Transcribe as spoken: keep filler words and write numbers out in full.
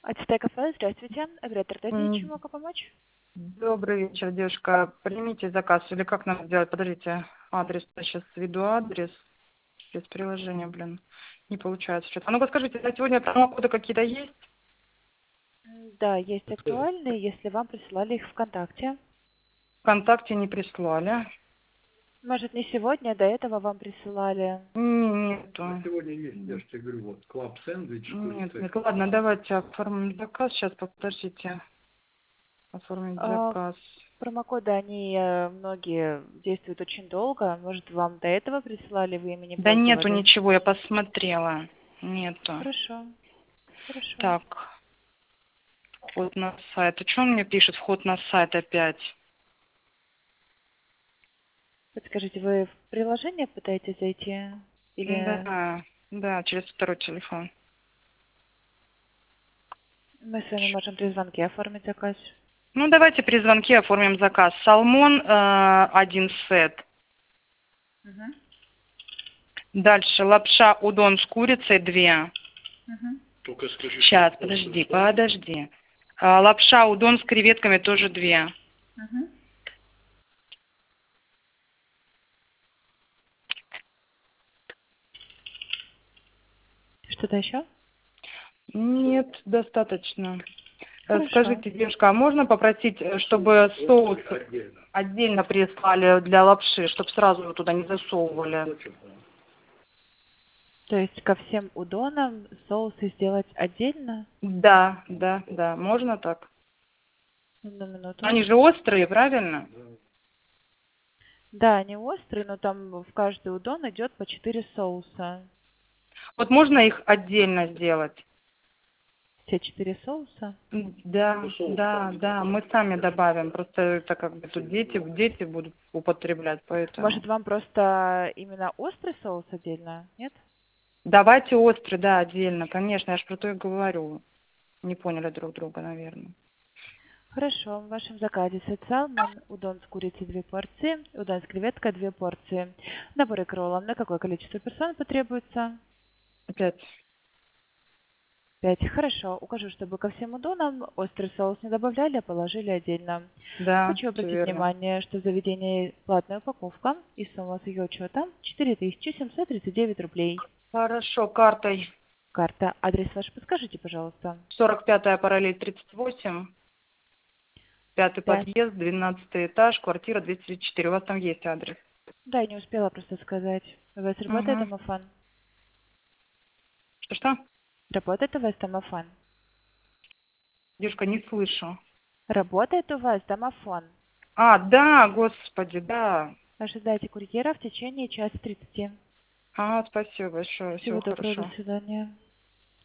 Ацтек кафе, здравствуйте. Оператор Тази, чем М, могу помочь? Добрый вечер, девушка. Примите заказ. Или как нам сделать? Подождите. Адрес. Я сейчас введу адрес. Без приложения, блин. Не получается что-то. А ну-ка скажите, на сегодня промокоды какие-то есть? М, Да, есть актуальные, если вам присылали их ВКонтакте. ВКонтакте не прислали. Может, не сегодня, до этого вам присылали. М, Нету. На сегодня есть, я же тебе говорю, вот, клаб сэндвич, Нет, курица. нет. Ладно, давайте оформим заказ. Сейчас, подождите. Оформить А, заказ. Промокоды, они э, многие действуют очень долго. Может, вам до этого присылали, вы ими не Да нету пользовались? ничего, я посмотрела. Нету. Хорошо, хорошо. Так, вход на сайт. А что он мне пишет? Вход на сайт опять. Подскажите, вы в приложение пытаетесь зайти? Или Да, да, через второй телефон. мы с вами можем при звонке оформить заказ? Ну, давайте при звонке оформим заказ. Салмон э, один сет. Угу. Дальше лапша удон с курицей две. Угу. Только скажи, Сейчас, что подожди, вкусно. подожди. А, лапша удон с креветками тоже две. Угу. Что-то еще? Нет, достаточно. Э, Хорошо. Скажите, девушка, а можно попросить, э, чтобы соус Отдельно. отдельно прислали для лапши, чтобы сразу его туда не засовывали? Очень хорошо. То есть ко всем удонам соусы сделать отдельно? Да, да, да, можно так? Одну минуту. Они же острые, правильно? Да, они острые, но там в каждый удон идет по четыре соуса. Вот можно их отдельно сделать? Все четыре соуса? М, Да, Ну, соус да, сами да, мы добавляют. сами добавим. Просто это как бы тут дети, дети будут употреблять, поэтому. Может, вам просто именно острый соус отдельно? Нет? Давайте острый, да, отдельно, конечно, я же про то и говорю. Не поняли друг друга, наверное. Хорошо, в вашем заказе сет салмон, удон с курицей две порции, удон с креветкой две порции. Набор икролла. На какое количество персон потребуется? Опять. Пять. Хорошо. Укажу, чтобы ко всем удонам острый соус не добавляли, а положили отдельно. Да, Хочу все обратить верно. внимание, что в заведении платная упаковка и сумма с ее учетом четыре тысячи семьсот тридцать девять рублей. Хорошо, картой. Карта. Адрес ваш подскажите, пожалуйста. сорок пятая параллель тридцать восемь, пятый Пять. подъезд, двенадцатый этаж, квартира двести тридцать четыре. У вас там есть адрес? Да, я не успела просто сказать. У вас работает Угу. домофон? Что? Работает у вас домофон? Девушка, не слышу. Работает у вас домофон? А, да, господи, да. Ожидайте курьера в течение часа тридцати. А, спасибо большое, Всего всего доброго, до хорошо. свидания.